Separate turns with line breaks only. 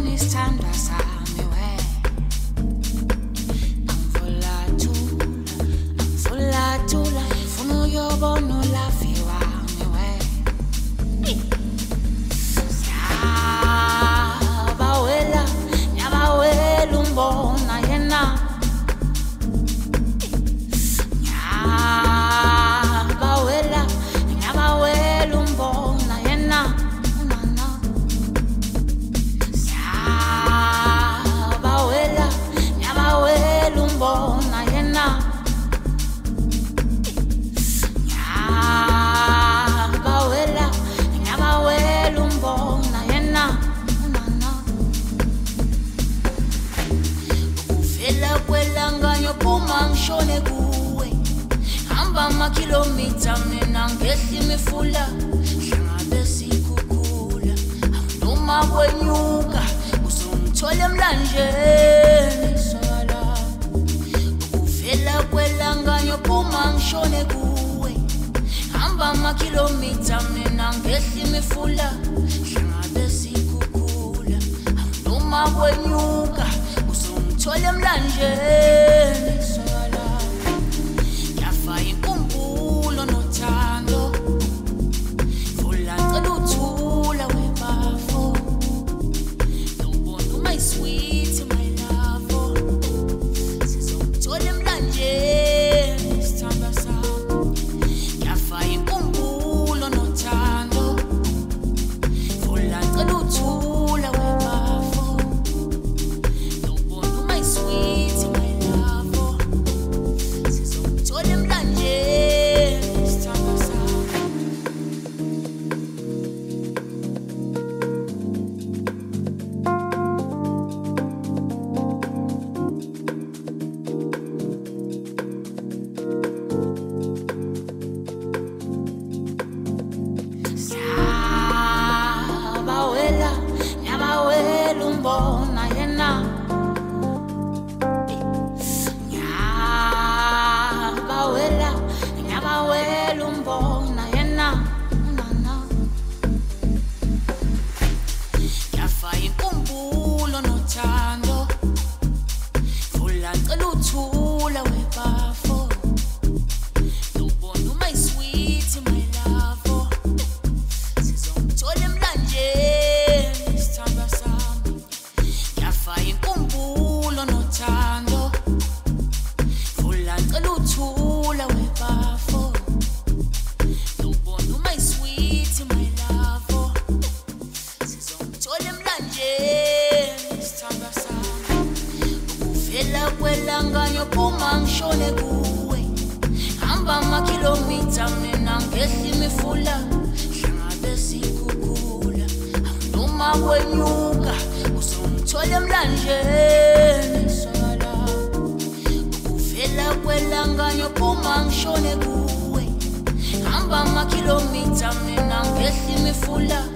isithandwa sami we angifulathula ngifuna uyobona ulafi wami we nyabawela umbona yena nyabawela umbona yena nyabawela umbona yena nyabawela umbona yena uvela kwelanga yophuma ngishone kuwe hamba amakhilomitha mina ngehla imifula hlangabe sikhukhula noma kwenyuka uzongithola emlanjeni sala uvela kwelanga yophuma ngishone kuwe hamba amakhilomitha mina ngehla imifula hlangabe sikhukhula noma kwenyuka uzongithola emlanjeni sala yafa inkumbulo nothando vula cela uthula webafo nobona my sweet my love sizongithola emlanjeni isithanda sami yafa inkumbulo nothando vula cela uthula webafo nobona my sweet my love sizongithola emlanjeni isithanda sami nyabawela umbona yena nyabawela umbona yena yafa inkumbulo nothando vula cela uthula webafo nobona my sweet my love sizongithola emlanjeni isithanda sami yafa inkumbulo nothando vula cela uthula webafo nobona my sweet my love sizongithola emlanjeni isithanda sami uvela kwelanga yophuma ngishone kuwe hamba amakhilomitha mina ngehla imifula hlangabe sikhukhula noma kwenyuka uzongithola emlanjeni sala uvela kwelanga yophuma ngishone kuwe hamba amakhilomitha mina ngehla imifula